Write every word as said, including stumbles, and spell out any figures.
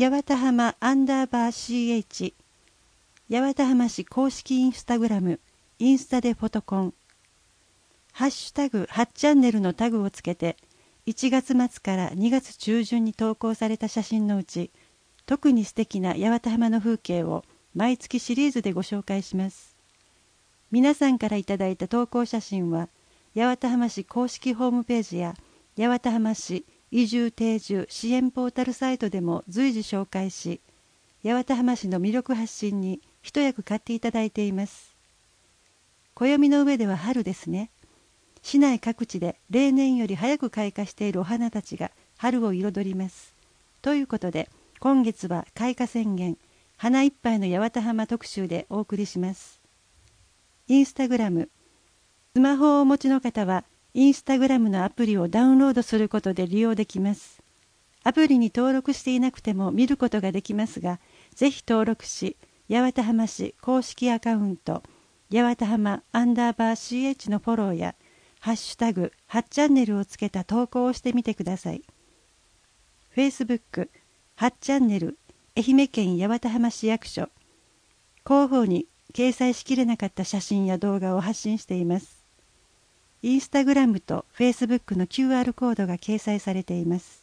八幡浜アンダーバー シーエイチ、 八幡浜市公式インスタグラム、インスタでフォトコン、ハッシュタグはちチャンネルのタグをつけて、いちがつ末からにがつ中旬に投稿された写真のうち、特に素敵な八幡浜の風景を毎月シリーズでご紹介します。皆さんからいただいた投稿写真は、八幡浜市公式ホームページや八幡浜市移住定住支援ポータルサイトでも随時紹介し、八幡浜市の魅力発信に一役買っていただいています。暦の上では春ですね。市内各地で例年より早く開花しているお花たちが春を彩ります。ということで、今月は開花宣言、花いっぱいの八幡浜特集でお送りします。インスタグラム。スマホをお持ちの方は、インスタグラムのアプリをダウンロードすることで利用できます。アプリに登録していなくても見ることができますが、ぜひ登録し、八幡浜市公式アカウント、八幡浜アンダーバー シーエイチ のフォローや、ハッシュタグはちチャンネルをつけた投稿をしてみてください。Facebook、はちチャンネル、愛媛県八幡浜市役所。広報に掲載しきれなかった写真や動画を発信しています。インスタグラムとフェイスブックの キューアール コードが掲載されています。